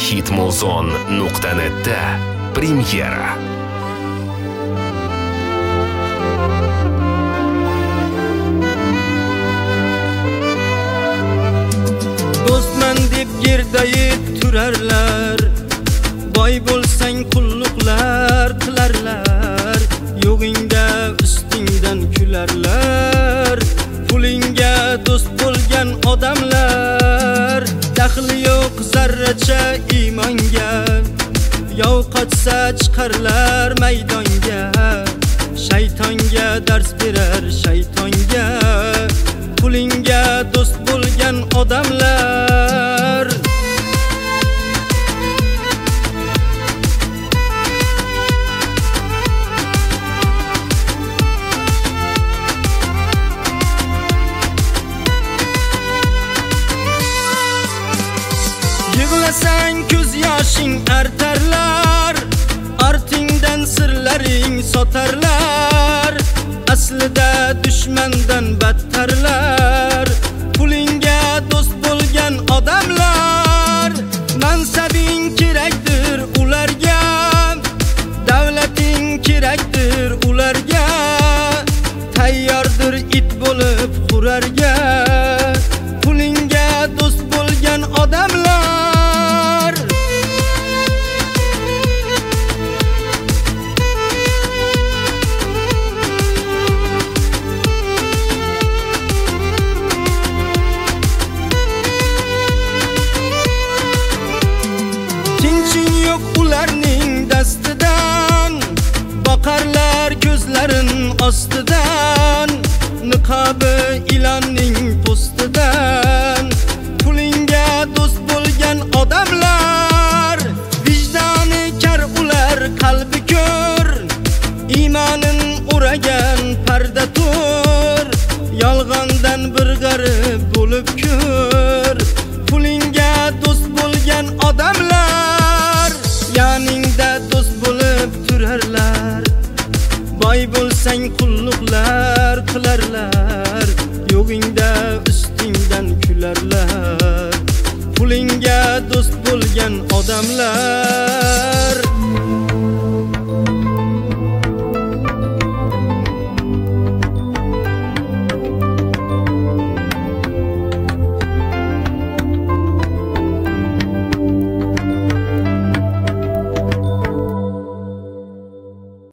hitmuzon.net'da premyera. Do'stman deb gerdayib turarlar, boy bo'lsang qulluqlar qilarlar, yo'g'ingda ustingdan kularlar. Pulingga do'st bo'lgan odamlar, daxli yo'q zarracha iymonga, yov qochsa chiqarlar maydonga. Shaytonga dars berar shaytonga, pulingga do'st bo'lgan odamlar. Yig'lasang ko'z yoshing artarlar, ortingdan sirlaring sotarlar. Aslida dushmandan battarlar, pulingga do'st bo'lgan odamlar. Mansabing kerakdir ularga, davlating kerakdir ularga, tayyordir it bo'lib qurarga. Pulingga do'st bo'lgan odamlar. Tinching yo'q ularning dastidan, boqarlar ko'zlarin ostidan, niqobi ilonning postidan. Pulingga do'st bo'lgan odamlar, vijdoni kar ular qalbi ko'r, iymonin o'ragan parda to'r, yolg'ondan bir g'arib bo'lib ko'r. Pulingga do'st bo'lgan odamlar, yoningda do'st bo'lib turarlar, boy bo'lsang qulluqlar qilarlar, yo'g'ingda ustingdan kularlar. Pulingga do'st bo'lgan odamlar.